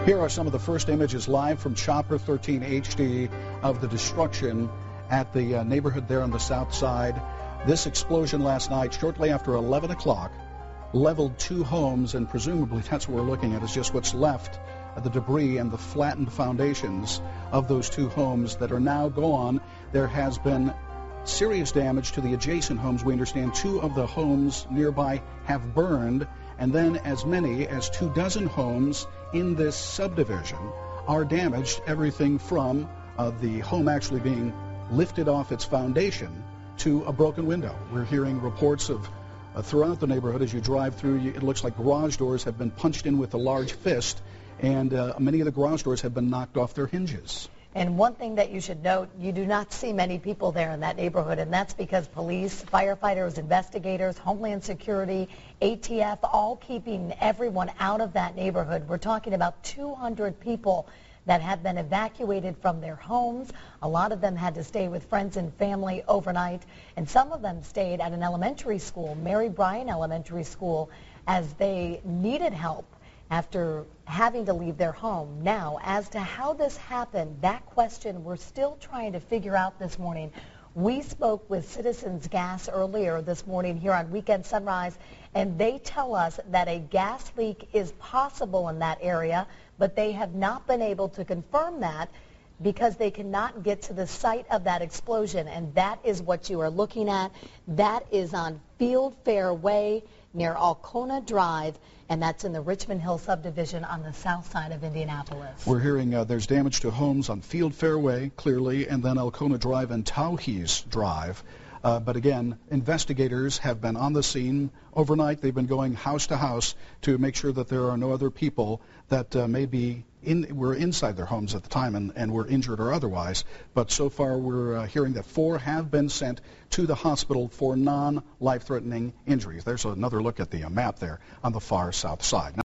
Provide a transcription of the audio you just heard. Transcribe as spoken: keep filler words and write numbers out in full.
Here are some of the first images live from Chopper thirteen H D of the destruction at the uh, neighborhood there on the south side. This explosion last night, shortly after eleven o'clock, leveled two homes, and presumably that's what we're looking at is just what's left of the debris and the flattened foundations of those two homes that are now gone. There has been serious damage to the adjacent homes. We understand two of the homes nearby have burned, and then as many as two dozen homes in this subdivision are damaged, everything from uh, the home actually being lifted off its foundation to a broken window. We're hearing reports of uh, throughout the neighborhood as you drive through, you, it looks like garage doors have been punched in with a large fist, and uh, many of the garage doors have been knocked off their hinges. And one thing that you should note, you do not see many people there in that neighborhood, and that's because police, firefighters, investigators, Homeland Security, A T F, all keeping everyone out of that neighborhood. We're talking about two hundred people that have been evacuated from their homes. A lot of them had to stay with friends and family overnight, and some of them stayed at an elementary school, Mary Bryan Elementary School, as they needed help after having to leave their home. Now, as to how this happened, that question we're still trying to figure out this morning. We spoke with Citizens Gas earlier this morning here on Weekend Sunrise, and they tell us that a gas leak is possible in that area, but they have not been able to confirm that because they cannot get to the site of that explosion, and that is what you are looking at. That is on Field Fair Way near Alcona Drive, and that's in the Richmond Hill subdivision on the south side of Indianapolis. We're hearing uh, there's damage to homes on Field Fair Way, clearly, and then Alcona Drive and Tauhees Drive. Uh, but again, investigators have been on the scene overnight. They've been going house to house to make sure that there are no other people that uh, may be in, were inside their homes at the time and, and were injured or otherwise. But so far we're uh, hearing that four have been sent to the hospital for non-life-threatening injuries. There's another look at the uh, map there on the far south side.